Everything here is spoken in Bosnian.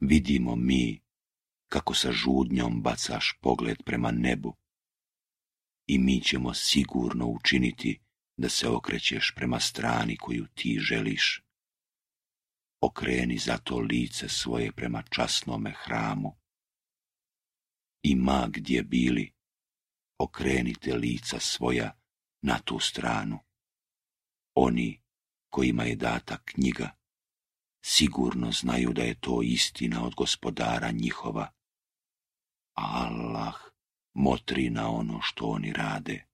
Vidimo mi kako sa žudnjom bacaš pogled prema nebu i mi ćemo sigurno učiniti da se okrećeš prema strani koju ti želiš. Okreni zato lice svoje prema časnome hramu i ma gdje bili, okrenite lica svoja na tu stranu. Oni kojima je data knjiga sigurno znaju da je to istina od Gospodara njihova. Allah motri na ono što oni rade.